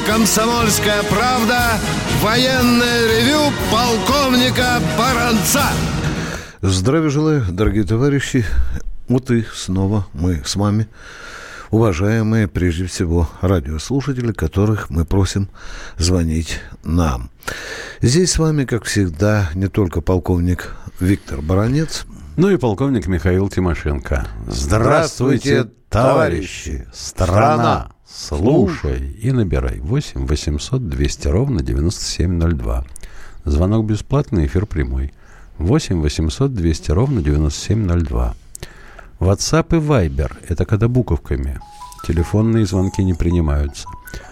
«Комсомольская правда». Военное ревю полковника Баранца. Здравия желаю, дорогие товарищи. Вот и снова мы с вами, уважаемые, прежде всего, радиослушатели, которых мы просим звонить нам. Здесь с вами, как всегда, не только полковник Виктор Баранец, ну и полковник Михаил Тимошенко. Здравствуйте, товарищи! Страна! Слушай и набирай 8 800 200 ровно 9702. Звонок бесплатный, эфир прямой. 8 800 200 ровно 9702. WhatsApp и Viber – это когда буковками. Телефонные звонки не принимаются.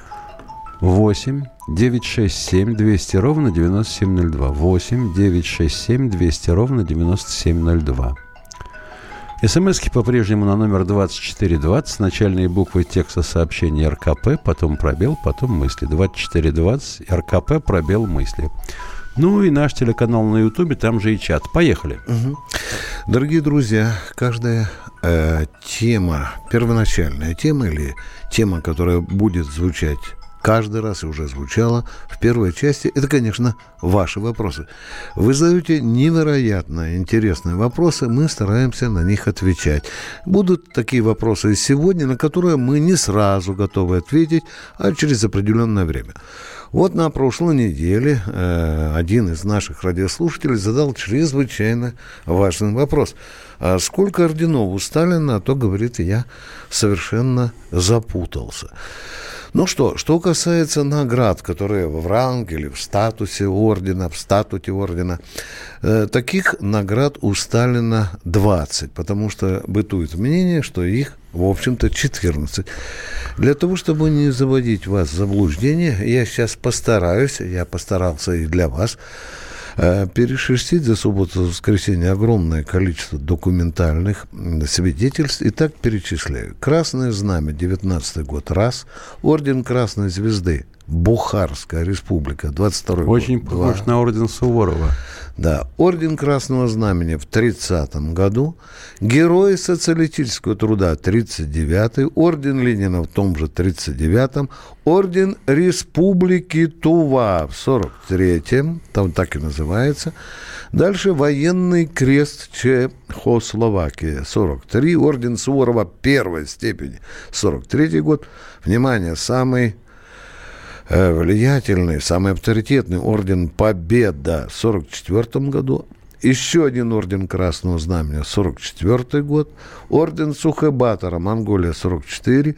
8 967 200 ровно 9702. 8 967 200 ровно 9702. СМСки по-прежнему на номер 2420. Начальные буквы текста сообщения РКП, потом пробел, потом мысли. 2420, РКП, пробел, мысли. Ну и наш телеканал на Ютубе, там же и чат. Поехали. Дорогие друзья, каждая тема, первоначальная тема или тема, которая будет звучать каждый раз и уже звучала в первой части, это, конечно, ваши вопросы. Вы задаете невероятно интересные вопросы, мы стараемся на них отвечать. Будут такие вопросы и сегодня, на которые мы не сразу готовы ответить, а через определенное время. Вот на прошлой неделе один из наших радиослушателей задал чрезвычайно важный вопрос. А сколько орденов у Сталина? А то, говорит, я совершенно запутался. Ну что касается наград, которые в ранге или в статусе ордена, в статуте ордена, таких наград у Сталина 20, потому что бытует мнение, что их, в общем-то, 14. Для того, чтобы не заводить вас в заблуждение, я сейчас постарался и для вас, перешерстить за субботу и воскресенье огромное количество документальных свидетельств. И так перечисляю. Красное Знамя, 19-й год, раз. Орден Красной Звезды, Бухарская республика, 22-й год. Очень похож на орден Суворова. Да. Орден Красного Знамени в 30-м году. Герой социалистического труда, 39-й. Орден Ленина в том же 39-м. Орден Республики Тува в 43-м. Там так и называется. Дальше Военный крест Чехословакии, 43. Орден Суворова первой степени, 43-й год. Внимание, самый влиятельный, самый авторитетный орден Победа в 1944 году. Еще один орден Красного Знамени, 1944 год. Орден Сухебатора, Монголия, 1944.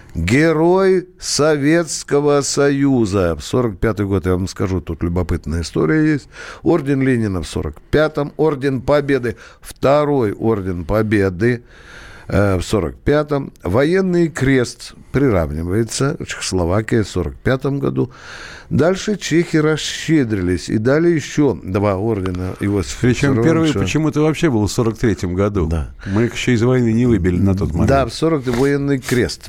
Герой Советского Союза в 1945 год, я вам скажу, тут любопытная история есть. Орден Ленина в 1945-м. Орден Победы, второй орден Победы в 1945-м. Военный крест приравнивается, Чехословакия в 1945 году. Дальше чехи расщедрились и дали еще два ордена Иосифа. Причем первый почему-то вообще был в 1943 году. Да. Мы их еще из войны не выбили на тот момент. Да, в 1940-м военный крест.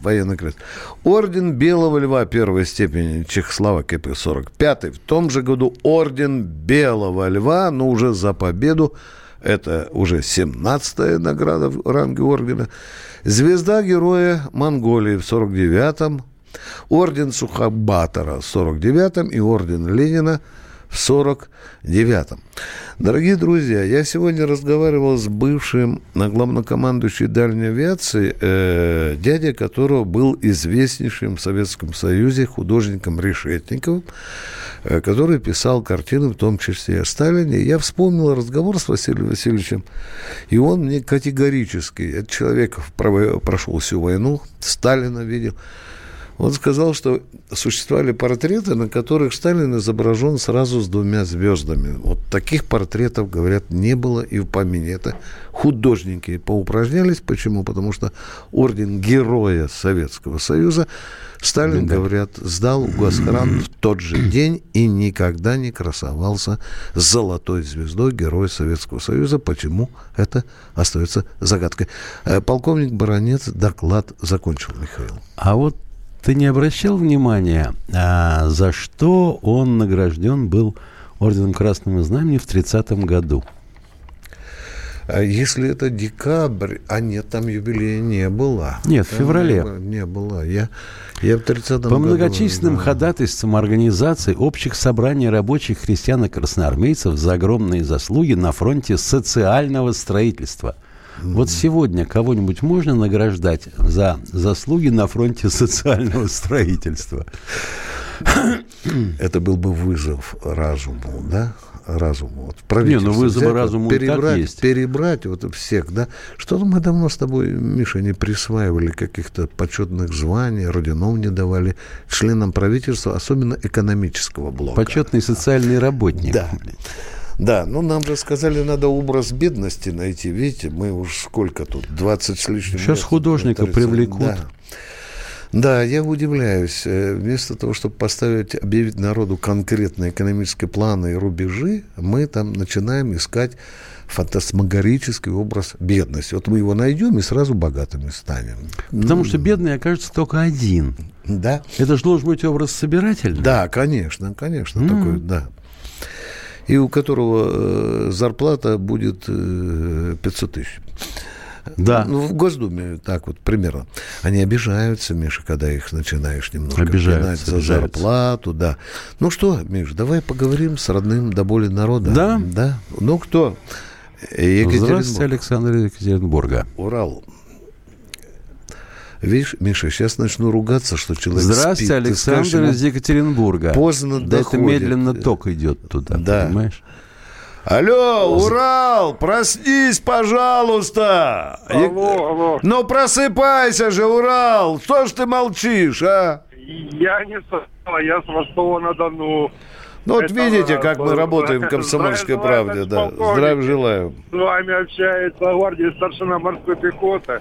Орден Белого Льва первой степени Чехословакии в 1945-м. В том же году орден Белого Льва, но уже за победу. Это уже 17-я награда в ранге ордена. Звезда Героя Монголии в 1949-м. Орден Сухебатора в 1949-м и орден Ленина в 1949-м. Дорогие друзья, я сегодня разговаривал с бывшим главнокомандующим дальней авиации, дядя которого был известнейшим в Советском Союзе художником Решетниковым, который писал картины, в том числе о Сталине. Я вспомнил разговор с Василием Васильевичем, и он мне категорически, этот человек прошел всю войну, Сталина видел, он сказал, что существовали портреты, на которых Сталин изображен сразу с двумя звездами. Вот таких портретов, говорят, не было и в помине. Это художники поупражнялись. Почему? Потому что орден Героя Советского Союза Сталин, говорят, сдал в Госхран в тот же день и никогда не красовался с золотой звездой Героя Советского Союза. Почему? Это остается загадкой. Полковник Баранец доклад закончил, Михаил. А вот ты не обращал внимания, за что он награжден был орденом Красного Знамени в 30-м году? А если это декабрь, нет, там юбилея не было. Нет, в феврале. Не было. Я в 30-м году... По многочисленным ходатайствам организаций общих собраний рабочих крестьян и красноармейцев за огромные заслуги на фронте социального строительства. Вот сегодня кого-нибудь можно награждать за заслуги на фронте социального строительства? Это был бы вызов разуму, да? Разуму. Вот правительство вызовы разуму так есть. Перебрать вот всех, да? Что-то мы давно с тобой, Миша, не присваивали каких-то почетных званий, орденов не давали членам правительства, особенно экономического блока. Почетный социальный работник. Да. Да, нам же сказали, надо образ бедности найти. Видите, мы уж сколько тут, 20 с лишним лет. Сейчас художника привлекут. Да, я удивляюсь. Вместо того, чтобы объявить народу конкретные экономические планы и рубежи, мы там начинаем искать фантасмагорический образ бедности. Вот мы его найдем и сразу богатыми станем. Потому что бедный окажется только один. Да. Это же должен быть образ собирательный. Да, конечно, такой, да. И у которого зарплата будет 500 тысяч. Да. В Госдуме так вот примерно. Они обижаются, Миша, когда их начинаешь немножко пинать за зарплату. Да. Ну что, Миш, давай поговорим с родным до боли народа. Да. Да. Ну кто? Здравствуйте, Александр из Екатеринбурга. Урал. Видишь, Миша, сейчас начну ругаться, что человек Здравствуйте, спит. Александр скажешь, из Екатеринбурга. Поздно да доходит. Это медленно ток идет туда, да. Понимаешь? Алло, Урал, проснись, пожалуйста. Алло. Ну, просыпайся же, Урал. Что ж ты молчишь, а? Я не спал, я с Ростова-на-Дону. Ну, вот видите, как мы работаем в «Комсомольской правде». Да. Здравия желаю. С вами общается гвардия старшина морской пехоты.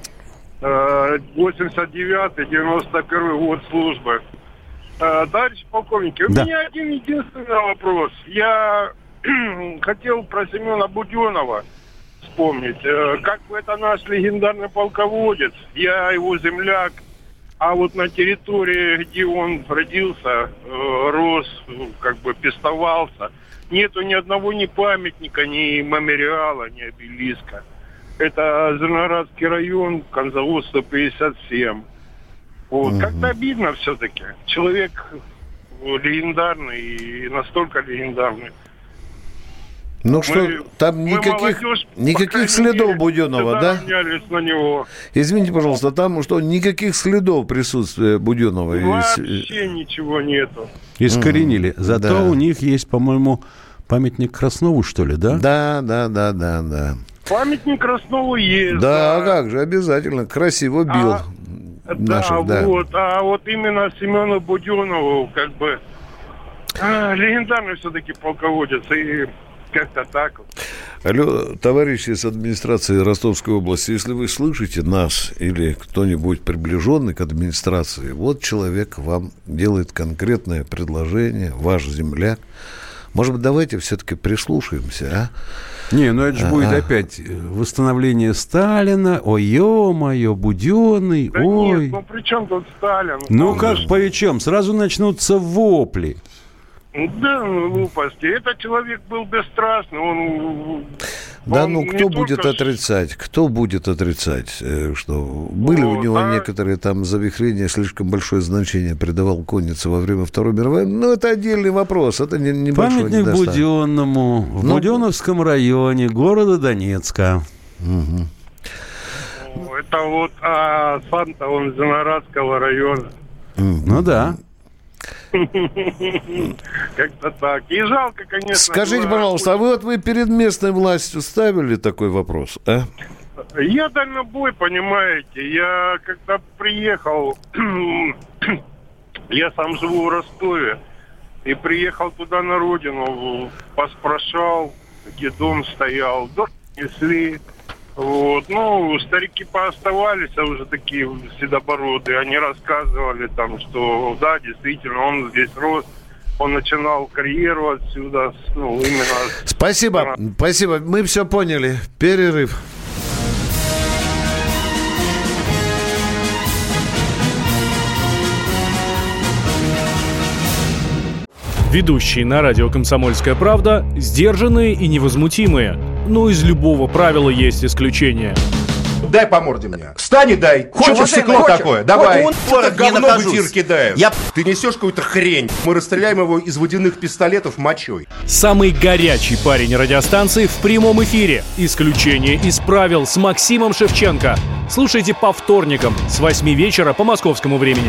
89-91 год службы. Товарищ полковник, у меня один единственный вопрос. Я хотел про Семена Буденова вспомнить. Как бы это наш легендарный полководец. Я его земляк. А вот на территории, где он родился, рос, как бы пестовался, нету ни одного ни памятника, ни мемориала, ни обелиска. Это Зерноградский район, Конзавод 157. Вот. Как-то обидно все-таки. Человек легендарный и настолько легендарный. Ну что, там никаких следов Буденова, да? На него. Извините, пожалуйста, там что, никаких следов присутствия Буденова? Вообще ничего нету. Искоренили. Зато у них есть, по-моему, памятник Краснову, что ли, да? Да. Памятник Краснову есть. Да, а как же, обязательно. Красиво бил. Вот. А вот именно Семену Буденову, как бы, легендарный все-таки полководец. И как-то так вот. Алло, товарищи из администрации Ростовской области, если вы слышите нас или кто-нибудь приближенный к администрации, вот человек вам делает конкретное предложение, ваш земляк. Может быть, давайте все-таки прислушаемся, а? Не, это же будет опять восстановление Сталина. Ой, ё-моё, Буденный, да ой. Нет, при чем тут Сталин? Ну как при чем? Сразу начнутся вопли. Да, глупости. Этот человек был бесстрастный. Кто будет отрицать? Кто будет отрицать, что были у него некоторые там завихрения, слишком большое значение придавал коннице во время Второй мировой. Ну, это отдельный вопрос. Это небольшой памятник Буденному в Буденновском районе города Донецка. Это вот сам-то он из Зерноградского района. Ну да. Как-то так. И жалко, конечно. Скажите, пожалуйста, а вы перед местной властью ставили такой вопрос, а? Я дальнобой, понимаете. Я когда приехал, я сам живу в Ростове, и приехал туда на родину, поспрашал, где дом стоял, дом несли. Вот, старики пооставались, а уже такие седобородые, они рассказывали там, что да, действительно, он здесь рос, он начинал карьеру отсюда, именно... Спасибо, мы все поняли. Перерыв. Ведущие на радио «Комсомольская правда» сдержанные и невозмутимые. Но из любого правила есть исключение. Дай по морде мне. Встань и дай. Хочешь стекло такое? Давай. Это говно в эфир кидаешь. Ты несешь какую-то хрень. Мы расстреляем его из водяных пистолетов мочой. Самый горячий парень радиостанции в прямом эфире. Исключение из правил с Максимом Шевченко. Слушайте по вторникам с 8 вечера по московскому времени.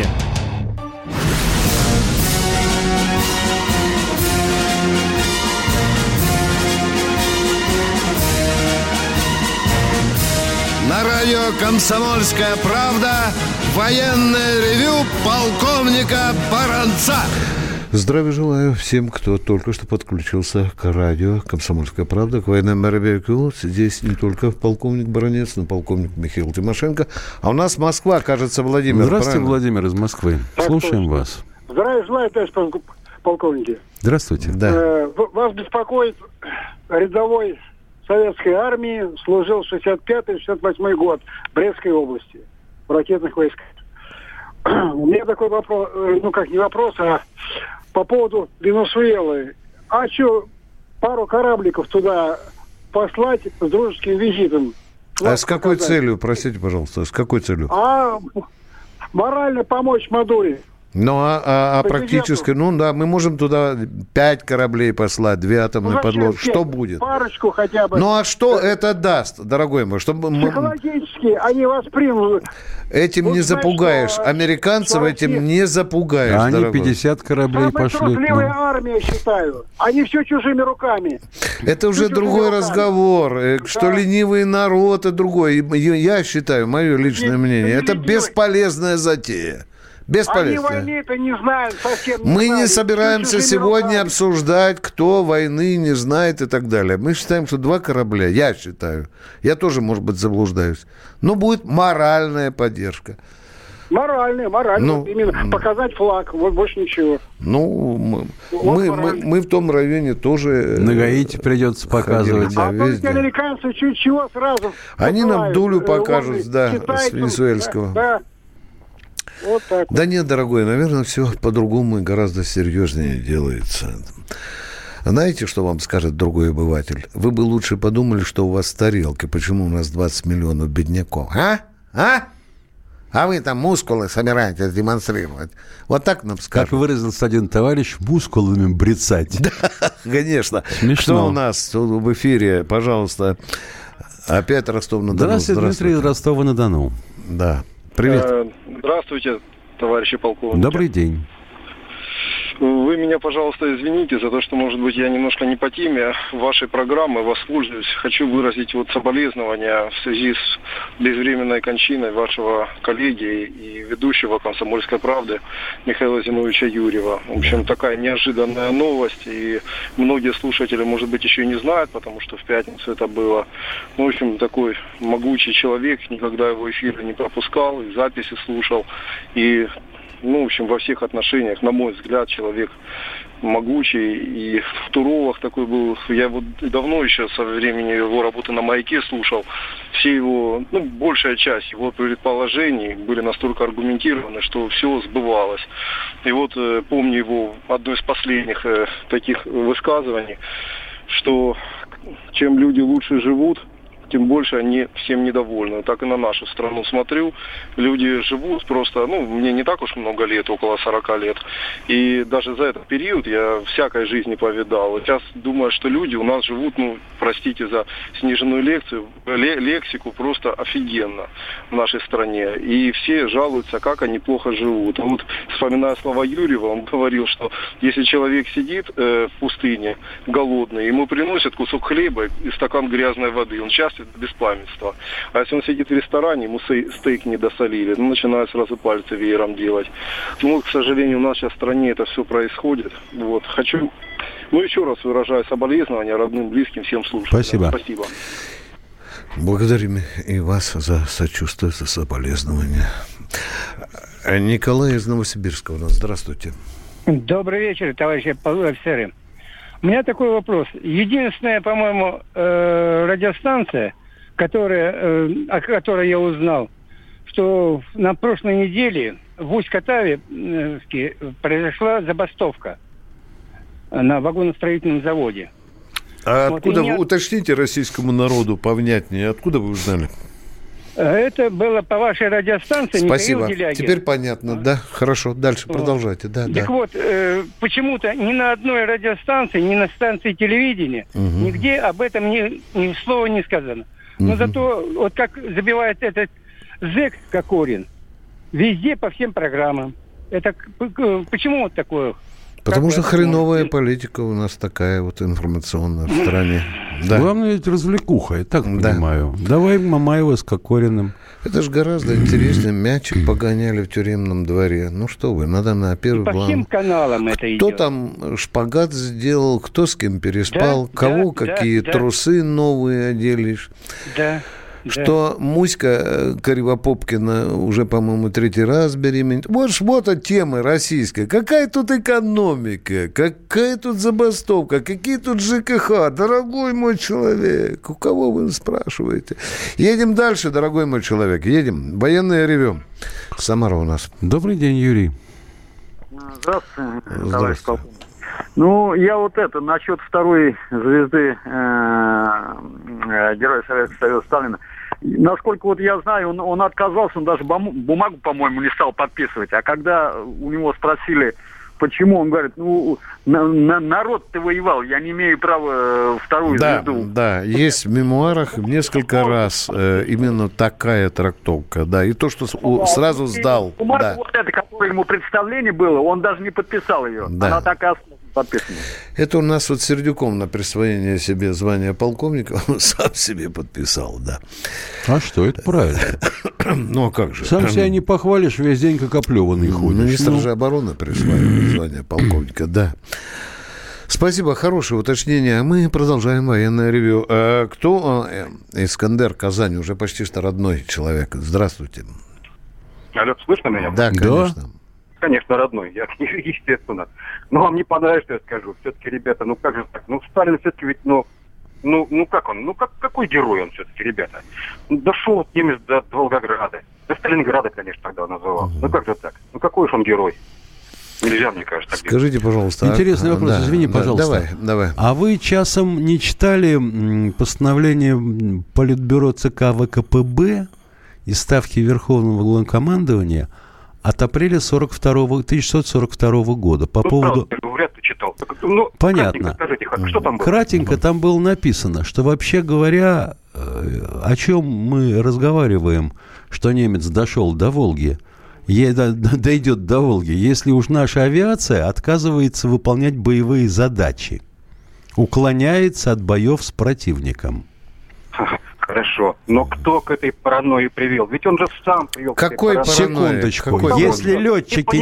На радио «Комсомольская правда» военное ревю полковника Баранца. Здравия желаю всем, кто только что подключился к радио «Комсомольская правда», к военному ревю. Здесь не только полковник Баранец, но полковник Михаил Тимошенко. А у нас Москва, кажется, Владимир. Здравствуйте, правильно? Владимир из Москвы. Слушаем вас. Здравия желаю, товарищ полковники. Здравствуйте. Да. Вас беспокоит рядовой советской армии, служил 65-68 год в Брестской области в ракетных войсках. У меня такой вопрос, не вопрос, а по поводу Венесуэлы. А что, пару корабликов туда послать с дружеским визитом? А с какой целью, простите, пожалуйста, с какой целью? Морально помочь Мадуре. Ну, практически, мы можем туда 5 кораблей послать, 2 атомные подлодки. Что будет? Парочку хотя бы. Ну, а что это даст, дорогой мой? Чтобы психологически они воспримут. Этим не запугаешь. Американцев этим не запугаешь, они дорогой. 50 кораблей пошлют. Трусливая армия, считаю. Они все чужими руками. Это уже другой разговор. Что ленивый народ, и другой. Я считаю, мое личное мнение, это бесполезная затея. Бесполезно. Они войны-то не знают совсем. Мы не собираемся сегодня обсуждать, кто войны не знает и так далее. Мы считаем, что 2 корабля, я считаю, я тоже, может быть, заблуждаюсь, но будет моральная поддержка. Моральная. Именно показать флаг, вот больше ничего. Мы в том районе тоже... На Гаити придется показывать. А только американцы чего сразу... Они нам дулю покажут, с венесуэльского. Да. Вот так. Да нет, дорогой, наверное, все по-другому и гораздо серьезнее делается. Знаете, что вам скажет другой обыватель? Вы бы лучше подумали, что у вас тарелки. Почему у нас 20 миллионов бедняков? А вы там мускулы собираетесь демонстрировать. Вот так нам скажут. Как выразился один товарищ, мускулами брецать. Да, конечно. Смешно. Что у нас в эфире? Пожалуйста. Опять Ростов-на-Дону. Здравствуйте, Дмитрий из Ростова-на-Дону. Да. Привет. Здравствуйте, товарищи полковники. Добрый день. Вы меня, пожалуйста, извините за то, что, может быть, я немножко не по теме вашей программы, воспользуюсь. Хочу выразить соболезнования в связи с безвременной кончиной вашего коллеги и ведущего «Комсомольской правды» Михаила Зиновича Юрьева. В общем, такая неожиданная новость, и многие слушатели, может быть, еще не знают, потому что в пятницу это было. В общем, такой могучий человек, никогда его эфиры не пропускал, и записи слушал, и... в общем, во всех отношениях, на мой взгляд, человек могучий. И в Туровах такой был. Я его давно еще со времени его работы на «Маяке» слушал. Все его, большая часть его предположений были настолько аргументированы, что все сбывалось. И вот помню его одно из последних таких высказываний, что чем люди лучше живут, тем больше они всем недовольны. Так и на нашу страну смотрю. Люди живут просто, мне не так уж много лет, около 40 лет. И даже за этот период я всякой жизни повидал. Сейчас думаю, что люди у нас живут, простите за сниженную лексику, просто офигенно в нашей стране. И все жалуются, как они плохо живут. Вот, вспоминая слова Юрьева, он говорил, что если человек сидит в пустыне голодный, ему приносят кусок хлеба и стакан грязной воды, он счастлив до беспамятства. А если он сидит в ресторане, ему стейк не досолили, начинают сразу пальцы веером делать. К сожалению, у нас сейчас в стране это все происходит. Вот. Хочу, еще раз выражаю соболезнования родным, близким, всем слушателям. Спасибо. Благодарим и вас за сочувствие, за соболезнования. Николай из Новосибирска у нас. Здравствуйте. Добрый вечер, товарищи офицеры. У меня такой вопрос. Единственная, по-моему, радиостанция, о которой я узнал, что на прошлой неделе в Усть-Катаве произошла забастовка на вагоностроительном заводе. А откуда вы, уточните российскому народу повнятнее, откуда вы узнали? Это было по вашей радиостанции. Спасибо. Михаил Делягин. Теперь понятно. Да, хорошо. Дальше продолжайте. Да, так вот, почему-то ни на одной радиостанции, ни на станции телевидения нигде об этом ни слова не сказано. Но зато, вот как забивает этот зэк Кокорин, везде по всем программам. Это почему вот такое? Потому что хреновая политика у нас такая вот информационная в стране. Да. Главное ведь развлекуха, я так понимаю. Давай Мамаева с Кокориным. Это же гораздо интереснее. Мячик погоняли в тюремном дворе. Ну что вы, надо на первый план. По всем каналам это идет. Кто там шпагат сделал, кто с кем переспал, кого какие трусы новые одели. Да. Что Муська Кривопопкина уже, по-моему, 3-й раз беременна. Вот тема российская. Какая тут экономика? Какая тут забастовка? Какие тут ЖКХ? Дорогой мой человек, у кого вы спрашиваете? Едем дальше, дорогой мой человек. Едем. Военное ревю. Самара у нас. Добрый день, Юрий. Здравствуйте, товарищ полковник. Ну, я вот насчет второй звезды Героя Советского Союза Сталина. Насколько вот я знаю, он отказался, он даже бумагу, по-моему, не стал подписывать. А когда у него спросили, почему, он говорит, народ-то воевал, я не имею права вторую звезду. Да, есть в мемуарах несколько раз именно такая трактовка, да, и то, что сразу сдал. Бумага вот эта, которая ему представление было, он даже не подписал ее. Да. Она так и осталась. Подписано. Это у нас вот Сердюком на присвоение себе звания полковника он сам себе подписал, да. А что, это правильно. Ну, а как же? Сам себя не похвалишь, весь день как оплеванный ходишь. Министр же обороны присваивает звание полковника, да. Спасибо, хорошее уточнение. Мы продолжаем военное ревью. Кто? Искандер, Казань, уже почти что родной человек. Здравствуйте. Алло, слышно меня? Да, конечно. Конечно, родной, естественно. Но вам не понравится, что я скажу. Все-таки, ребята, ну как же так? Ну, Сталин все-таки ведь, как он? Какой герой он все-таки, ребята? Дошел вот немец до Волгограда. До Сталинграда, конечно, тогда называл. Ну как же так? Ну какой же он герой? Нельзя, мне кажется, так. Скажите, пожалуйста. Интересный вопрос, извини, пожалуйста. Давай. А вы часом не читали постановление Политбюро ЦК ВКПБ и Ставки Верховного Главнокомандования от апреля 1942 года по поводу... Вряд ли читал. Понятно. Скажите, что там было? Кратенько там было написано, что вообще говоря, о чем мы разговариваем, что немец дошел до Волги, дойдет до Волги, если уж наша авиация отказывается выполнять боевые задачи, уклоняется от боев с противником. Хорошо. Но кто к этой паранойи привел? Ведь он же сам привел. Какой паранойи? Секундочку. Если летчики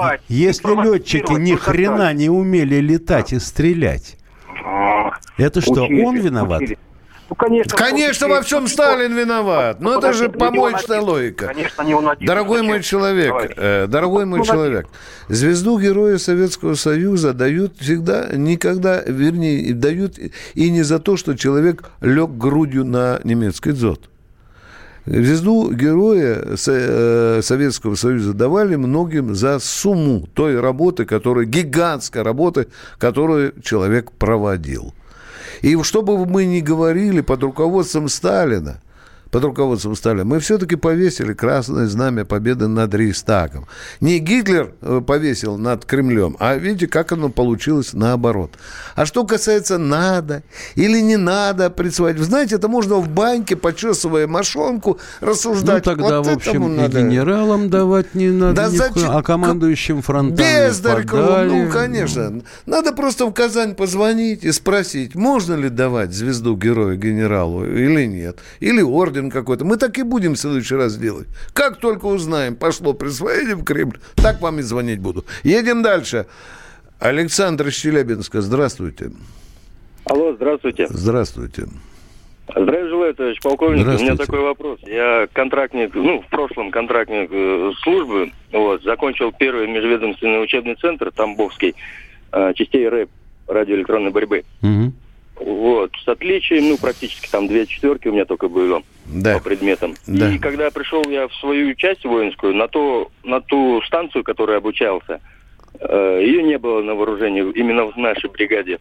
ни хрена не умели летать и стрелять, это что, он виноват? Ну, конечно, во всем Сталин виноват. Но это же помоечная логика. Конечно, не он один. Дорогой мой человек, звезду Героя Советского Союза дают всегда, никогда, вернее, дают и не за то, что человек лег грудью на немецкий дзот. Звезду Героя Советского Союза давали многим за сумму той работы, гигантской работы, которую человек проводил. И что бы мы ни говорили под руководством Сталина, мы все-таки повесили красное знамя победы над Рейхстагом. Не Гитлер повесил над Кремлем, а видите, как оно получилось наоборот. А что касается надо или не надо присваивать, вы знаете, это можно в баньке, почесывая мошонку, рассуждать. Ну, тогда, вот в общем, и генералам давать не надо, а командующим фронтами подали. Ну, конечно. Надо просто в Казань позвонить и спросить, можно ли давать звезду Героя генералу или нет. Или орден какой-то. Мы так и будем в следующий раз делать. Как только узнаем, пошло присвоение в Кремль, так вам и звонить буду. Едем дальше. Александр из Челябинска, здравствуйте. Алло, здравствуйте. Здравствуйте. Здравия желаю, товарищ полковник. У меня такой вопрос. Я контрактник, в прошлом контрактник службы, закончил первый межведомственный учебный центр Тамбовский, частей РЭБ, радиоэлектронной борьбы. Угу. С отличием, практически там 2 четверки у меня только было по предметам. Да. И когда пришел я в свою часть воинскую, на ту станцию, которой обучался, ее не было на вооружении, именно в нашей бригаде.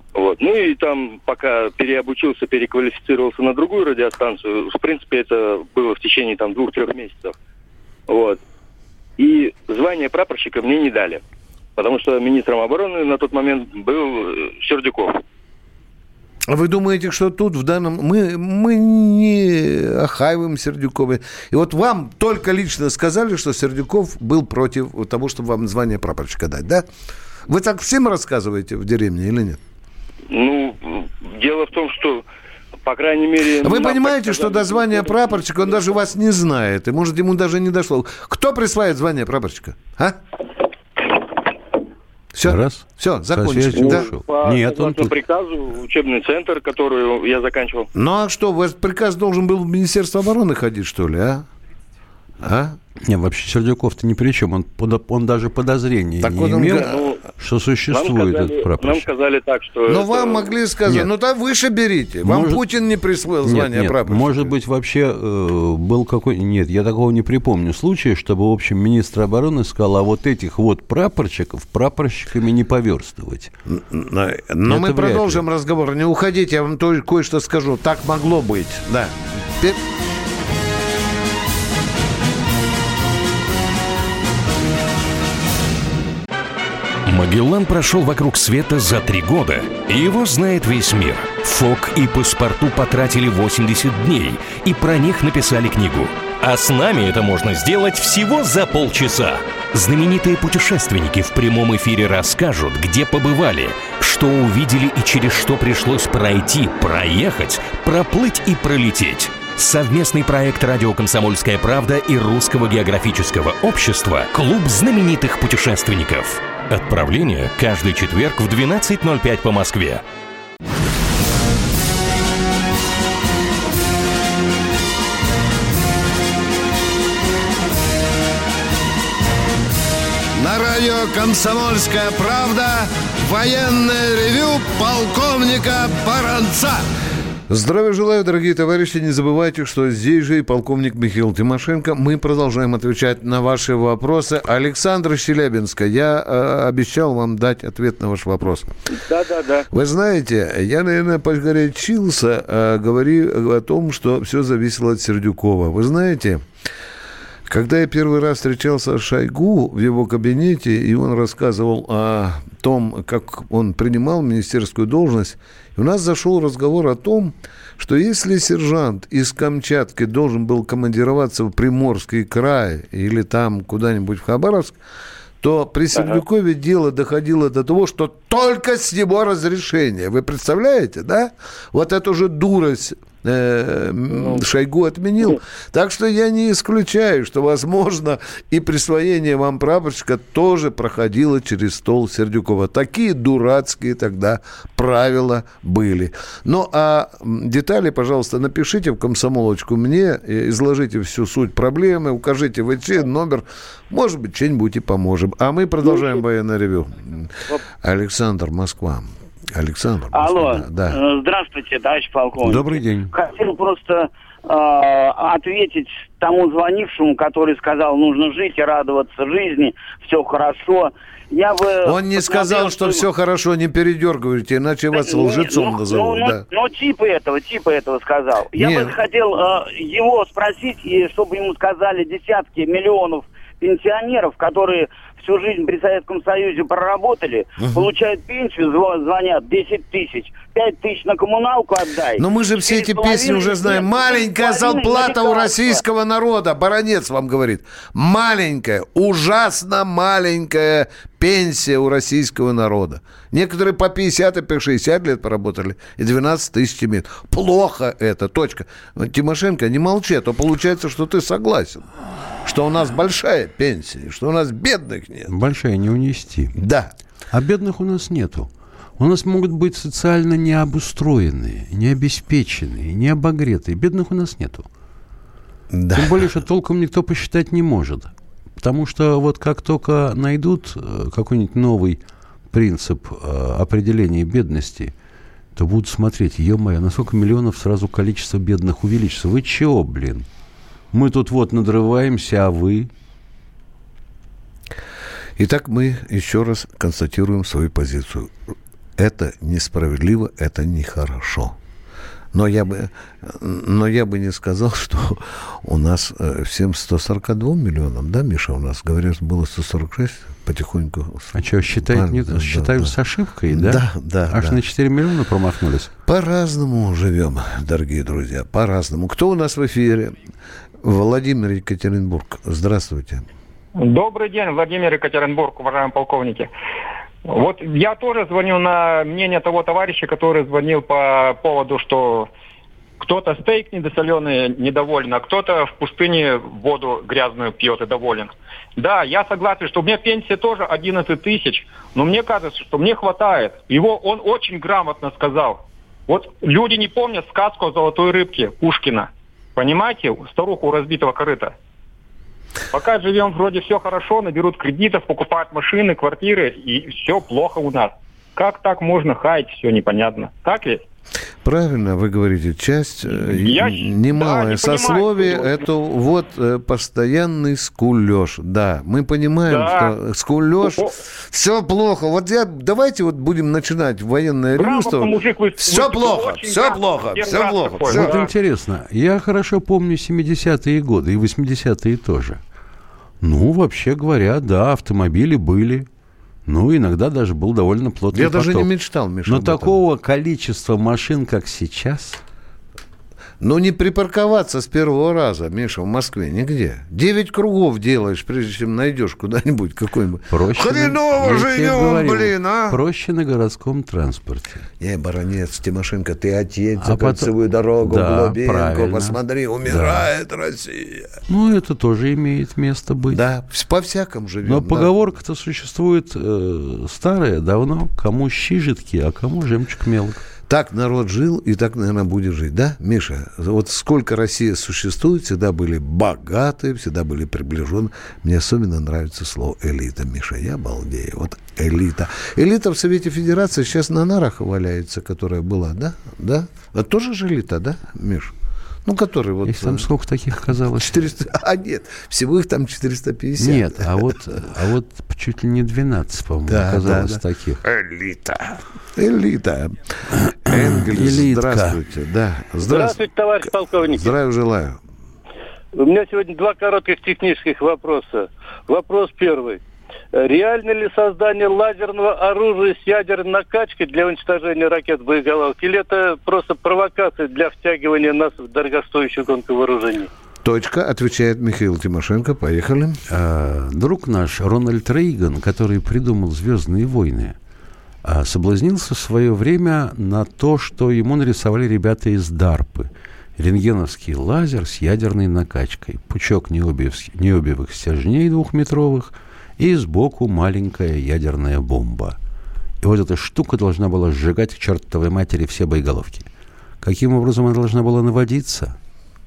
Вот. Ну и там, пока переобучился, переквалифицировался на другую радиостанцию, в принципе, это было в течение там 2-3 месяцев. Вот. И звание прапорщика мне не дали, потому что министром обороны на тот момент был Сердюков. А вы думаете, что тут в данном... Мы не охаиваем Сердюкова. И вот вам только лично сказали, что Сердюков был против того, чтобы вам звание прапорщика дать, да? Вы так всем рассказываете в деревне или нет? Ну, дело в том, что, по крайней мере... Вы понимаете, что до звания прапорщика он даже вас не знает, и, может, ему даже не дошло. Кто присваивает звание прапорщика? А? Все, все, закончили. Да? Нет, он по приказу, учебный центр, который я заканчивал. Ну, а что, ваш приказ должен был в Министерство обороны ходить, что ли, а? А? Не, вообще Сердюков-то ни при чем. Он даже подозрений так не имел, что существует этот прапорщик. Нам сказали так, что... Но вам могли сказать, нет. Ну так выше берите. Вам Путин не присвоил звание прапорщика. Может быть, вообще был какой... Нет, я такого не припомню случая, чтобы, в общем, министр обороны сказал, а вот этих вот прапорщиков прапорщиками не поверстывать. Но мы продолжим разговор. Не уходите, я вам кое-что скажу. Так могло быть, да. Магеллан прошел вокруг света за 3 года, и его знает весь мир. Фок и Паспарту потратили 80 дней, и про них написали книгу. А с нами это можно сделать всего за полчаса. Знаменитые путешественники в прямом эфире расскажут, где побывали, что увидели и через что пришлось пройти, проехать, проплыть и пролететь. Совместный проект «Радио Комсомольская правда» и Русского географического общества «Клуб знаменитых путешественников». Отправление каждый четверг в 12:05 по Москве. На радио «Комсомольская правда» военное ревю полковника Баранца. Здравия желаю, дорогие товарищи. Не забывайте, что здесь же и полковник Михаил Тимошенко. Мы продолжаем отвечать на ваши вопросы. Александр из Челябинска, я обещал вам дать ответ на ваш вопрос. Да. Вы знаете, я, наверное, погорячился, говоря о том, что все зависело от Сердюкова. Вы знаете, когда я первый раз встречался с Шойгу в его кабинете, и он рассказывал о том, как он принимал министерскую должность, у нас зашел разговор о том, что если сержант из Камчатки должен был командироваться в Приморский край или там куда-нибудь в Хабаровск, то при Сердюкове дело доходило до того, что только с его разрешения. Вы представляете, да? Вот эту же дурость Шойгу отменил. Так что я не исключаю, что, возможно, и присвоение вам прапорщика тоже проходило через стол Сердюкова. Такие дурацкие тогда правила были. Ну, а детали, пожалуйста, напишите в комсомолочку мне, изложите всю суть проблемы, укажите ВЧ, номер. Может быть, что-нибудь и поможем. А мы продолжаем военное ревю. Александр, Москва. Александр. Алло, да. Здравствуйте, товарищ полковник. Добрый день. Хотел просто ответить тому звонившему, который сказал, нужно жить и радоваться жизни, все хорошо. Он не сказал, что все хорошо, не передергивайте, иначе вас лжецом назовут. Типа этого сказал. Я бы хотел его спросить, и чтобы ему сказали десятки миллионов пенсионеров, которые всю жизнь при Советском Союзе проработали, получают пенсию, звонят 10 тысяч, 5 тысяч на коммуналку отдай. Но мы же все эти песни уже знаем. Маленькая зарплата у российского народа. Баранец вам говорит. Маленькая, ужасно маленькая пенсия у российского народа. Некоторые по 50 и по 60 лет поработали, и 12 тысяч имеют. Плохо это, точка. Тимошенко, не молчи, а то получается, что ты согласен, что у нас большая пенсия, что у нас бедных нет. Большая не унести. Да. А бедных у нас нету. У нас могут быть социально необустроенные, необеспеченные, необогретые. Бедных у нас нету. Да. Тем более, что толком никто посчитать не может. Потому что вот как только найдут какой-нибудь новый принцип определения бедности, то будут смотреть, ё-моё, на сколько миллионов сразу количество бедных увеличится. Вы чего, блин? Мы тут вот надрываемся, а вы... Итак, мы еще раз констатируем свою позицию. Это несправедливо, это нехорошо. Но я бы не сказал, что у нас всем 142 миллионам, да, Миша, у нас, говорят, было 146 потихоньку. А что, считают с ошибкой, да? Да. Аж на 4 миллиона промахнулись? По-разному живем, дорогие друзья, по-разному. Кто у нас в эфире? Владимир, Екатеринбург. Здравствуйте. Добрый день, Владимир, Екатеринбург, уважаемые полковники. Вот я тоже звоню на мнение того товарища, который звонил по поводу, что кто-то стейк недосоленый недоволен, а кто-то в пустыне воду грязную пьет и доволен. Да, я согласен, что у меня пенсия тоже 11 тысяч, но мне кажется, что мне хватает. Он очень грамотно сказал. Вот люди не помнят сказку о золотой рыбке Пушкина. Понимаете, старуху у разбитого корыта. Пока живем, вроде все хорошо, наберут кредитов, покупают машины, квартиры, и все плохо у нас. Как так можно хаять, все непонятно. Так ли? Правильно, вы говорите, часть немалое сословие, это вот постоянный скулеж. Да, мы понимаем, что скулеж, все плохо. Вот давайте вот будем начинать военное ревю. Все плохо. Вот интересно, я хорошо помню 70-е годы и 80-е тоже. Ну, вообще говоря, да, автомобили были. Ну, иногда даже был довольно плотный поток. Я даже не мечтал, Миша. Но такого количества машин, как сейчас... Ну, не припарковаться с первого раза, Миша, в Москве нигде. 9 кругов делаешь, прежде чем найдешь куда-нибудь какой-нибудь. Хреново живем, блин, а! Проще на городском транспорте. Баронец, Тимошенко, ты отъедь за кольцевую дорогу, в глубинку, посмотри, умирает Россия. Ну, это тоже имеет место быть. Да, по-всякому живем. Но поговорка-то существует старая, давно. Кому щи жидкие, а кому жемчуг мелок. Так народ жил, и так, наверное, будет жить, да, Миша? Вот сколько Россия существует, всегда были богаты, всегда были приближены. Мне особенно нравится слово «элита», Миша, я балдею. Вот элита. Элита в Совете Федерации сейчас на нарах валяется, которая была, да? Да? Это тоже же элита, да, Миш? Ну, который вот... Их там сколько таких оказалось? 400... нет, всего их там 450. Нет, а вот чуть ли не 12, по-моему, оказалось таких. Элита. Энгельс, здравствуйте. Да. Здравствуйте, товарищ полковник. Здравия желаю. У меня сегодня 2 коротких технических вопроса. Вопрос первый. Реально ли создание лазерного оружия с ядерной накачкой для уничтожения ракет боеголовок? Или это просто провокация для втягивания нас в дорогостоящую гонку вооружений? Точка, отвечает Михаил Тимошенко. Поехали. Друг наш Рональд Рейган, который придумал «Звездные войны», соблазнился в свое время на то, что ему нарисовали ребята из ДАРПы. Рентгеновский лазер с ядерной накачкой. Пучок необиевых стержней 2-метровых и сбоку маленькая ядерная бомба. И вот эта штука должна была сжигать к чертовой матери все боеголовки. Каким образом она должна была наводиться?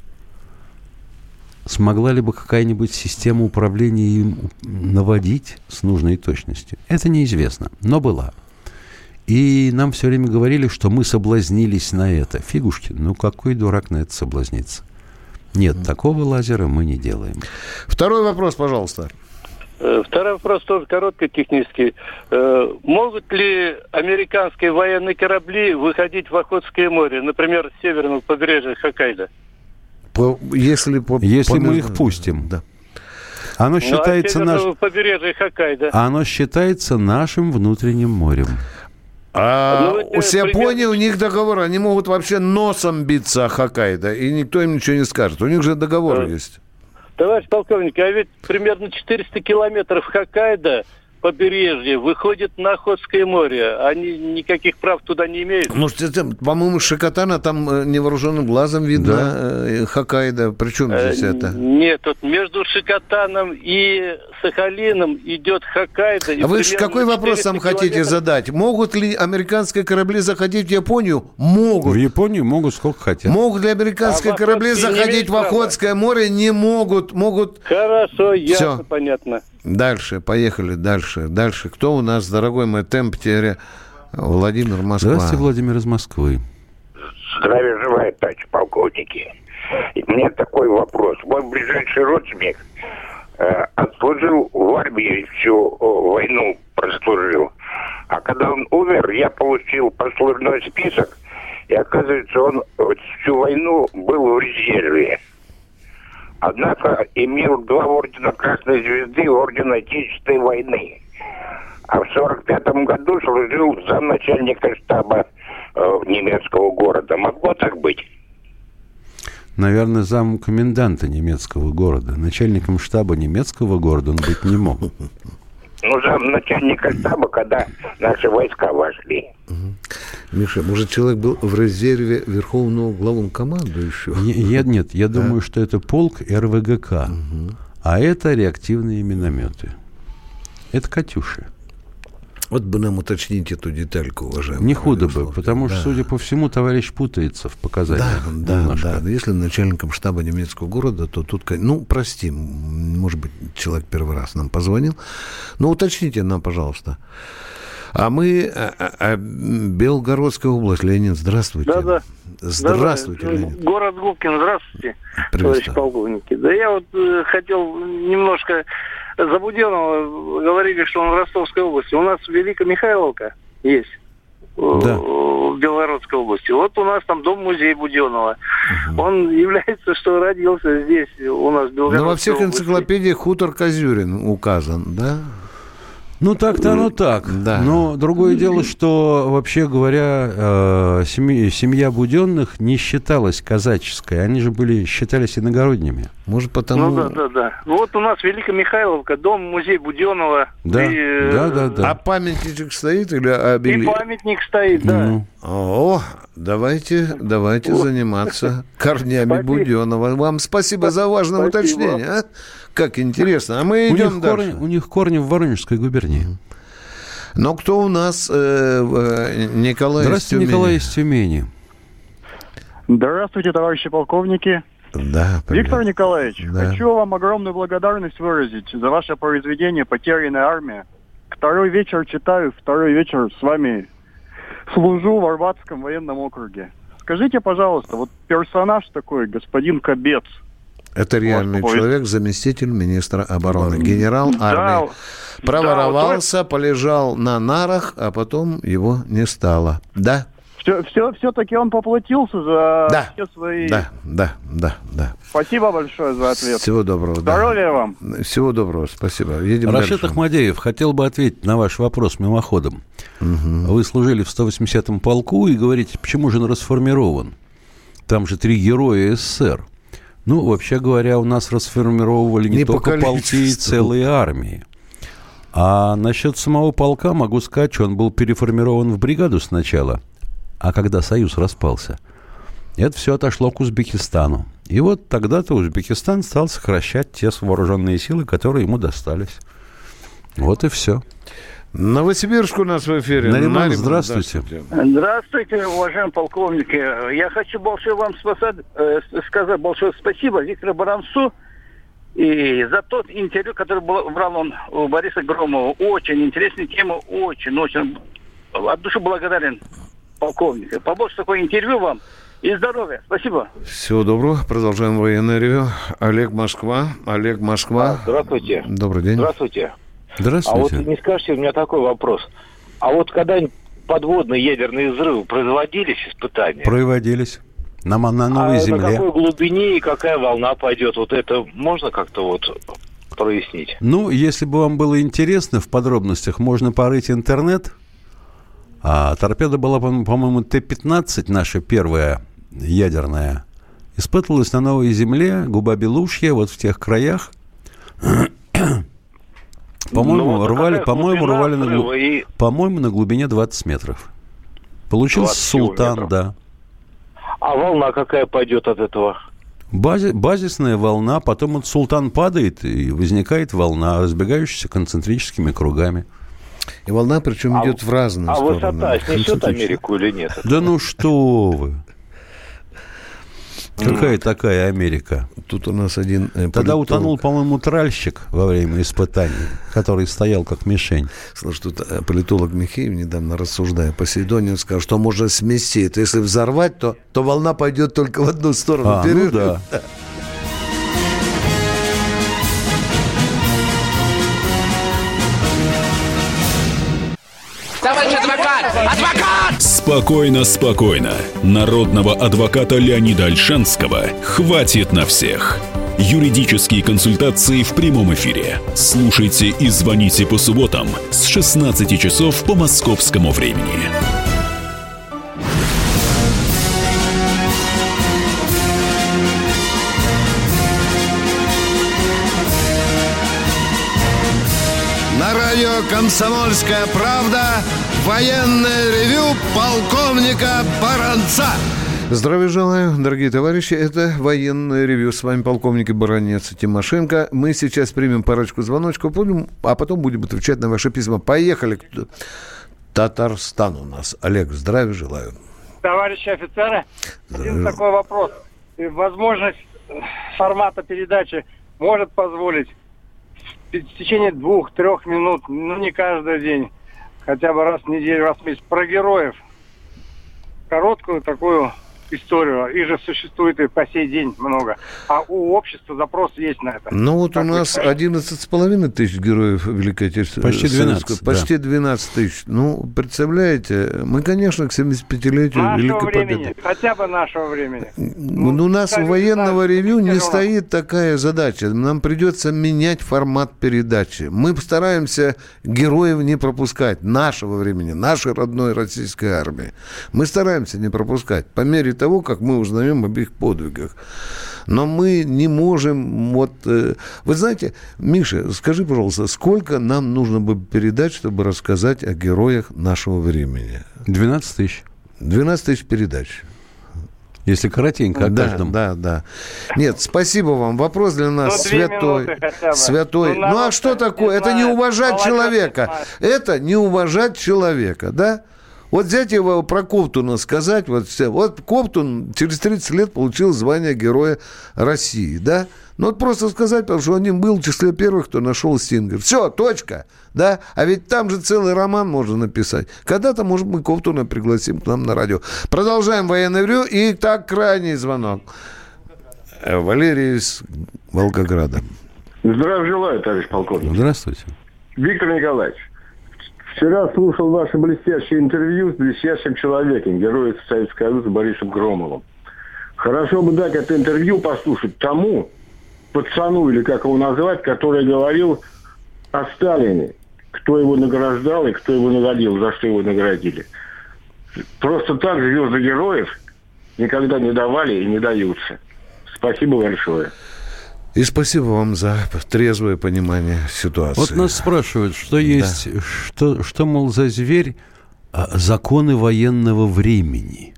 Смогла ли бы какая-нибудь система управления им наводить с нужной точностью? Это неизвестно, но была. И нам все время говорили, что мы соблазнились на это. Фигушки, ну какой дурак на это соблазнится? Нет, такого лазера мы не делаем. Второй вопрос, пожалуйста. Второй вопрос тоже короткий, технический. Могут ли американские военные корабли выходить в Охотское море, например, с северного побережья Хоккайдо? Если мы их пустим. Да. Оно считается побережье Хоккайдо. Оно считается нашим внутренним морем. У Японии у них договор, они могут вообще носом биться о Хоккайдо, и никто им ничего не скажет. У них же договор есть. Товарищ полковник, а ведь примерно 400 километров Хоккайдо побережье выходит на Охотское море. Они никаких прав туда не имеют. Ну, по-моему, Шикотана там невооруженным глазом видно, Хоккайдо. При чем здесь это? Нет, вот между Шикотаном и Сахалином идет Хоккайдо. А вы какой вопрос сам хотите задать? Могут ли американские корабли заходить в Японию? Могут. В Японию могут сколько хотят. Могут ли американские корабли заходить в Охотское море? Не могут. Могут. Хорошо, ясно, понятно. Дальше, поехали дальше. Кто у нас, дорогой мой темп теперь? Владимир, Москва. Здравствуйте, Владимир из Москвы. Здравия желаю, товарищ полковники. У меня такой вопрос. Мой ближайший родственник отслужил в армии, всю войну прослужил. А когда он умер, я получил мой список, и оказывается, он всю войну был в резерве. Однако имел 2 ордена Красной Звезды и орден Отечественной войны. А в 1945 году служил замначальника штаба немецкого города. Могло так быть? Наверное, зам коменданта немецкого города. Начальником штаба немецкого города он быть не мог. Ну, зам начальника штаба, когда наши войска вошли. Миша, может, человек был в резерве верховного главнокомандующего? Нет, я думаю, что это полк РВГК. А это реактивные минометы. Это «Катюши». Вот бы нам уточнить эту детальку, уважаемый. Не худо бы, потому что, судя по всему, товарищ путается в показаниях. Да. Если начальником штаба немецкого города, то тут, ну, прости, может быть, человек первый раз нам позвонил. Но уточните нам, пожалуйста. А мы... Белгородская область, Леонид, здравствуйте. Да. Здравствуйте, Леонид. Город Губкин, здравствуйте, товарищи полковники. Да я вот хотел немножко... За Буденного говорили, что он в Ростовской области. У нас Великомихайловка есть в Белгородской области. Вот у нас там дом-музей Буденного. Он является, что родился здесь, у нас в Белгородской области. Но во всех энциклопедиях хутор Козюрин указан, да? Ну, так-то оно так. Да. Но другое дело, что, вообще говоря, семья Буденных не считалась казаческой. Они же считались иногородними. Может, потому... Ну, да. Вот у нас Великомихайловка, дом-музей Буденного. Да. А памятничек стоит или... И памятник стоит, да. О, давайте заниматься корнями Буденного. Вам спасибо за важное уточнение, а? Как интересно. А мы идем дальше. У них корни в Воронежской губернии. Но кто у нас? Николай из Тюмени. Николай из Тюмени. Здравствуйте, товарищи полковники. Да, привет. Виктор Николаевич, хочу вам огромную благодарность выразить за ваше произведение «Потерянная армия». Второй вечер читаю, второй вечер с вами служу в Арбатском военном округе. Скажите, пожалуйста, вот персонаж такой, господин Кобец. Это реальный человек, заместитель министра обороны, генерал армии. Проворовался, полежал на нарах, а потом его не стало. Да? Все-таки он поплатился за все свои... Да. Спасибо большое за ответ. Всего доброго. Здоровья вам. Всего доброго, спасибо. Едем Рашид дальше. Ахмадеев, хотел бы ответить на ваш вопрос мимоходом. Вы служили в 180-м полку и говорите, почему же он расформирован? Там же 3 героя СССР. Ну, вообще говоря, у нас расформировывали не только полки и целые армии. А насчет самого полка могу сказать, что он был переформирован в бригаду сначала, а когда Союз распался, это все отошло к Узбекистану. И вот тогда-то Узбекистан стал сокращать те вооруженные силы, которые ему достались. Вот и все. Новосибирск у нас в эфире. Нариман, здравствуйте. Здравствуйте, уважаемые полковники. Я хочу большое вам сказать большое спасибо Виктору Баранцу и за тот интервью, который брал он у Бориса Громова. Очень интересная тема, очень от души благодарен полковнику. Побольше такое интервью вам и здоровья. Спасибо. Всего доброго. Продолжаем военное ревю. Олег, Москва. Здравствуйте. Добрый день. Здравствуйте. Здравствуйте. А вот не скажете, у меня такой вопрос. А вот когда-нибудь подводные ядерные взрывы производились испытания? Производились. На новой земле. На какой глубине и какая волна пойдет? Вот это можно как-то вот прояснить? Ну, если бы вам было интересно в подробностях, можно порыть интернет. А торпеда была, по-моему, Т-15, наша первая ядерная. Испытывалась на новой земле, Губа-Белушья, вот в тех краях. По-моему, рвали на глубине 20 метров. Получился Султан, да. А волна какая пойдет от этого? Базисная волна, потом вот Султан падает, и возникает волна, разбегающаяся концентрическими кругами. И волна, причем идет в разные стороны. А высота снесет Америку или нет? Да ну что вы! Какая такая Америка? Тут у нас один Тогда утонул, по-моему, тральщик во время испытаний, который стоял как мишень. Слушай, тут политолог Михеев недавно, рассуждая Посейдоне, сказал, что можно сместить. Если взорвать, то волна пойдет только в одну сторону. Ну да. Товарищ адвокат! Адвокат! Спокойно, спокойно. Народного адвоката Леонида Ольшанского хватит на всех. Юридические консультации в прямом эфире. Слушайте и звоните по субботам с 16 часов по московскому времени. На радио «Комсомольская правда» военное ревю полковника Баранца. Здравия желаю, дорогие товарищи. Это военное ревью. С вами полковник Баранец и Тимошенко. Мы сейчас примем парочку звоночков, а потом будем отвечать на ваши письма. Поехали. Татарстан у нас. Олег, здравия желаю. Товарищи офицеры, один такой вопрос. Возможность формата передачи может позволить в течение 2-3 минут, не каждый день, хотя бы раз в неделю, раз в месяц, про героев. Короткую такую историю. Их же существует и по сей день много. А у общества запрос есть на это. Ну вот у нас 11,5 тысяч героев Великой Отечественной. Почти 12. Почти 12 тысяч. Ну, представляете, мы, конечно, к 75-летию Великой Победы. Хотя бы нашего времени. У нас у военного ревью не стоит такая задача. Нам придется менять формат передачи. Мы постараемся героев не пропускать. Нашего времени, нашей родной российской армии. Мы стараемся не пропускать. По мере того, как мы узнаем об их подвигах. Но мы не можем... Вы знаете, Миша, скажи, пожалуйста, сколько нам нужно бы передач, чтобы рассказать о героях нашего времени? 12 тысяч. 12 тысяч передач. Если коротенько, о каждом. Да. Нет, спасибо вам. Вопрос для нас святой. Ну а что такое? Это не уважать человека. Это не уважать человека, да? Вот взять его про Ковтуна сказать, вот Ковтун через 30 лет получил звание Героя России, да? Ну, вот просто сказать, потому что он не был в числе первых, кто нашел Стингер. Все, точка, да? А ведь там же целый роман можно написать. Когда-то, может, мы Ковтуна пригласим к нам на радио. Продолжаем военное ревью. И так, крайний звонок. Валерий из Волгограда. Здравия желаю, товарищ полковник. Здравствуйте. Виктор Николаевич. Вчера слушал ваше блестящее интервью с блестящим человеком, героем Советского Союза Борисом Громовым. Хорошо бы дать это интервью послушать тому пацану, или как его назвать, который говорил о Сталине. Кто его награждал и кто его наградил, за что его наградили. Просто так звезды героев никогда не давали и не даются. Спасибо большое. И спасибо вам за трезвое понимание ситуации. Вот нас спрашивают, что есть, что, мол, за зверь законы военного времени.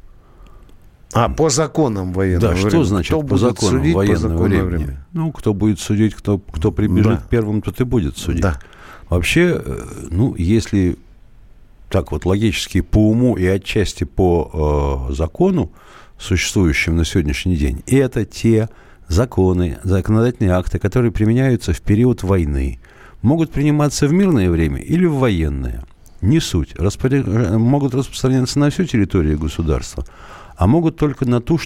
По законам военного времени. Да, что значит по законам военного времени? Ну, кто будет судить, кто прибежит первым, тот и будет судить. Да. Вообще, если так вот логически по уму и отчасти по закону, существующим на сегодняшний день, это те законы, законодательные акты, которые применяются в период войны, могут приниматься в мирное время или в военное. Не суть. Могут распространяться на всю территорию государства, а могут только на ту,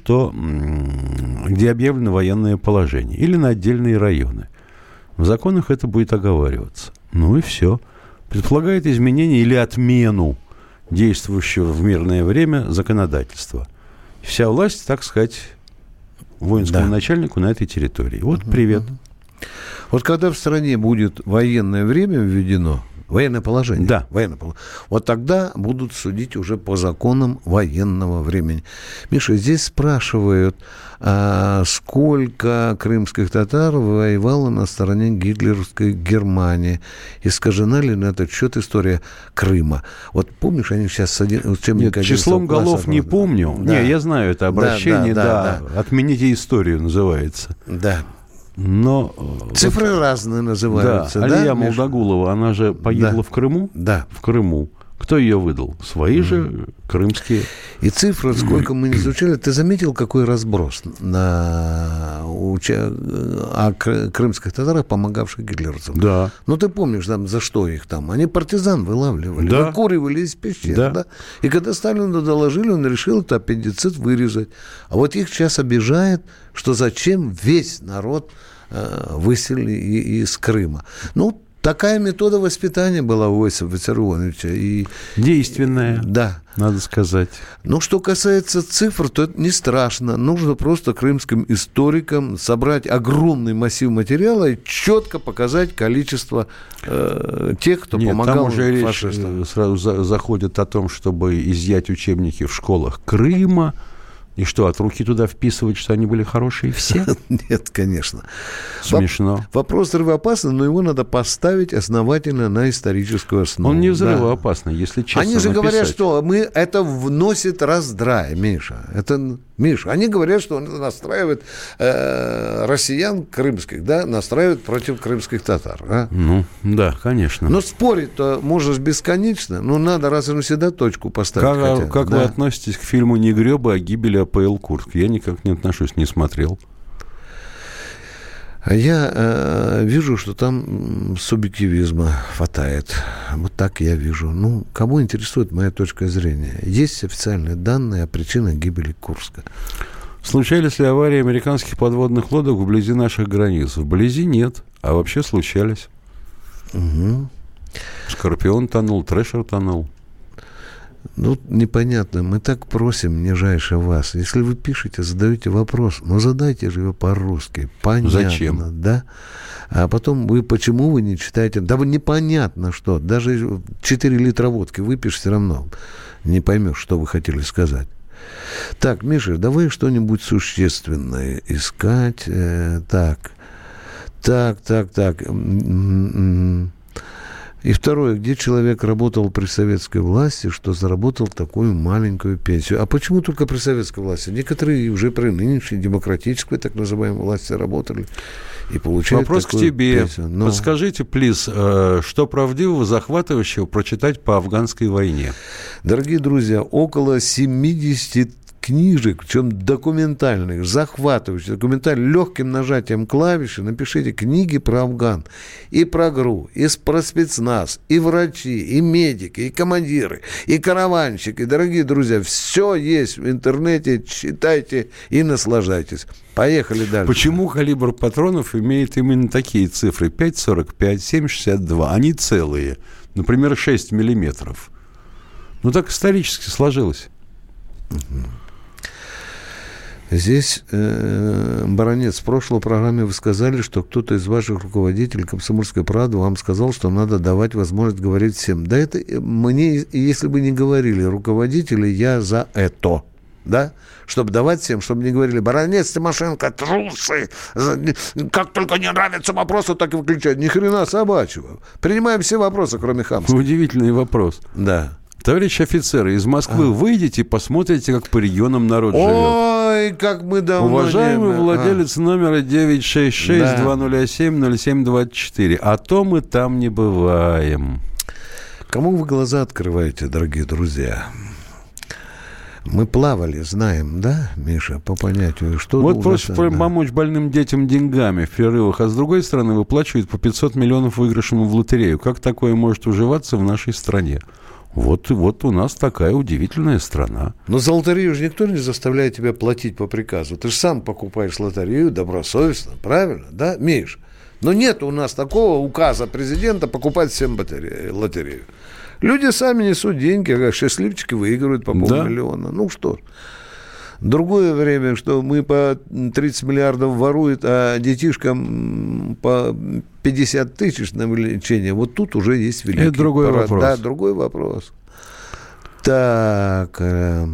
где объявлено военное положение, или на отдельные районы. В законах это будет оговариваться. Ну и все. Предполагает изменение или отмену действующего в мирное время законодательства. Вся власть, так сказать, воинскому начальнику на этой территории. Вот привет. Вот когда в стране будет военное время введено, военное положение, вот тогда будут судить уже по законам военного времени. Миша, здесь спрашивают, сколько крымских татар воевало на стороне гитлеровской Германии. Искажена ли на этот счет история Крыма? Вот помнишь, они сейчас числом голов не помню. Да. Не, я знаю это обращение, «Отмените историю» называется. Да. Но цифры разные называются. Алия Молдогулова, она же погибла в Крыму? Да. В Крыму. Кто ее выдал? Свои же крымские. И цифры, сколько мы не изучали, ты заметил, какой разброс о крымских татарах, помогавших гитлеровцам? Да. Ну, ты помнишь, за что их там? Они партизан вылавливали, выкуривали из пещер. Да. И когда Сталину доложили, он решил это аппендицит вырезать. А вот их сейчас обижает, что зачем весь народ выселили из Крыма. Ну, такая метода воспитания была у Иосифа Виссарионовича. И... действенная, да, надо сказать. Но что касается цифр, то это не страшно. Нужно просто крымским историкам собрать огромный массив материала и четко показать количество тех, кто помогал там уже фашистам. Речь сразу заходит о том, чтобы изъять учебники в школах Крыма. И что, от руки туда вписывать, что они были хорошие все? Нет, конечно. Смешно. Вопрос взрывоопасный, но его надо поставить основательно на историческую основу. Он не взрывоопасный, если честно. Они же говорят, что это вносит раздрай, Миша. Миша, они говорят, что это настраивает россиян крымских, да, настраивает против крымских татар. А? Ну, да, конечно. Но спорить-то можешь бесконечно, но надо раз и навсегда точку поставить. Как вы относитесь к фильму «Негрёбы» о гибели АПЛ Курск? Я никак не отношусь, не смотрел. Я вижу, что там субъективизма хватает. Вот так я вижу. Ну, кого интересует моя точка зрения? Есть официальные данные о причинах гибели Курска. Случались ли аварии американских подводных лодок вблизи наших границ? Вблизи нет, а вообще случались. Угу. Скорпион тонул, Трэшер тонул. Ну, непонятно. Мы так просим, нижайше вас. Если вы пишете, задаете вопрос, но задайте же его по-русски. Понятно. Зачем? Да? А потом почему вы не читаете? Да непонятно что. Даже 4 литра водки выпьешь, все равно не поймешь, что вы хотели сказать. Так, Миша, давай что-нибудь существенное искать. Так. И второе, где человек работал при советской власти, что заработал такую маленькую пенсию. А почему только при советской власти? Некоторые уже при нынешней демократической, так называемой, власти работали и получают вопрос такую к тебе. пенсию. Но... Подскажите, плиз, что правдивого, захватывающего прочитать по афганской войне? Дорогие друзья, около 70 книжек, причем документальных, захватывающих, документальных, легким нажатием клавиши напишите книги про Афган, и про ГРУ, и про спецназ, и врачи, и медики, и командиры, и караванщики. Дорогие друзья, все есть в интернете, читайте и наслаждайтесь. Поехали дальше. Почему калибр патронов имеет именно такие цифры? 5,45, 7,62. Они целые. Например, 6 миллиметров. Ну, так исторически сложилось. Здесь, баронец, в прошлой программе вы сказали, что кто-то из ваших руководителей «Комсомольской правды» вам сказал, что надо давать возможность говорить всем. Да это мне, если бы не говорили руководители, я за это. Да? Чтобы давать всем, чтобы не говорили: баронец, Тимошенко, трусы, как только не нравятся вопросы, так и выключают. Ни хрена собачьего. Принимаем все вопросы, кроме хамства. Удивительный вопрос. Да. Товарищи офицеры, из Москвы выйдете, посмотрите, как по регионам народ живет. Ой, как мы давно... Уважаемый владелец номера 966-207-0724. А то мы там не бываем. Кому вы глаза открываете, дорогие друзья? Мы плавали, знаем, да, Миша, по понятию, что... Вот просят помочь больным детям деньгами в перерывах, а с другой стороны выплачивают по 500 миллионов выигрышам в лотерею. Как такое может уживаться в нашей стране? Вот у нас такая удивительная страна. Но за лотерею же никто не заставляет тебя платить по приказу. Ты же сам покупаешь лотерею добросовестно, правильно, да, Миш? Но нет у нас такого указа президента покупать всем лотерею. Люди сами несут деньги, как счастливчики выигрывают по полмиллиона. Ну что ж. Другое время, что мы по 30 миллиардов воруют, а детишкам по 50 тысяч на лечение. Вот тут уже есть великий... Это другой вопрос. Да, другой вопрос. Так.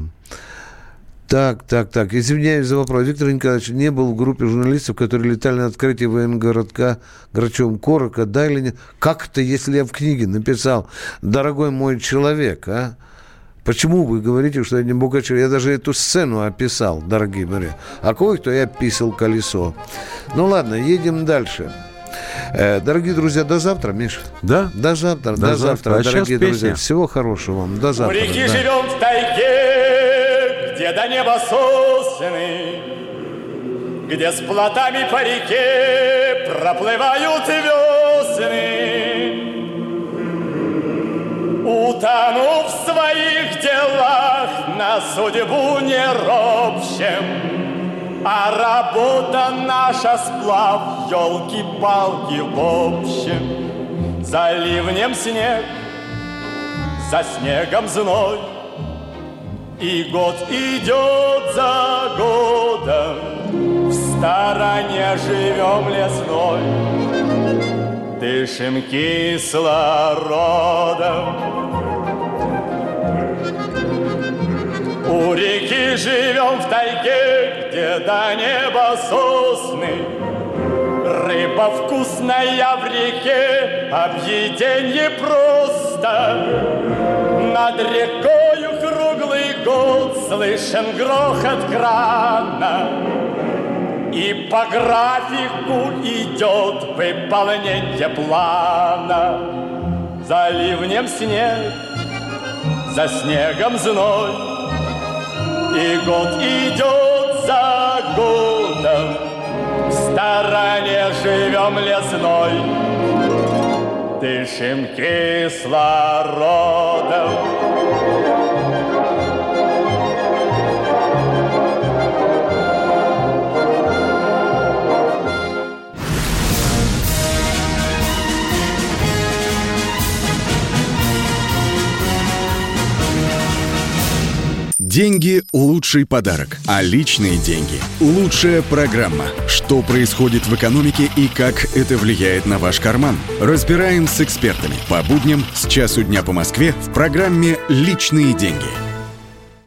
Извиняюсь за вопрос. Виктор Николаевич не был в группе журналистов, которые летали на открытие военногородка Грачевым Корока. Да или нет? Как это, если я в книге написал: дорогой мой человек, а? Почему вы говорите, что я не Богачев? Я даже эту сцену описал, дорогие мои. А кое-кто я писал колесо. Ну ладно, едем дальше. Дорогие друзья, до завтра, Миша. Да? До завтра, дорогие друзья. Всего хорошего вам. До завтра. У реки живем в тайге, где до неба сосны, где с плотами по реке проплывают весны. Утонув в своих делах, на судьбу не ропщем, а работа наша сплав, елки-палки в общем. За ливнем снег, за снегом зной, и год идет за годом, в стороне живем лесной, дышим кислородом. У реки живем в тайге, где до неба сосны. Рыба вкусная в реке, объеденье просто. Над рекою круглый год слышен грохот крана. И по графику идет выполнение плана. За ливнем снег, за снегом зной, и год идет за годом, в стороне живем лесной, дышим кислородом. Деньги – лучший подарок, а личные деньги – лучшая программа. Что происходит в экономике и как это влияет на ваш карман? Разбираем с экспертами по будням с часу дня по Москве в программе «Личные деньги».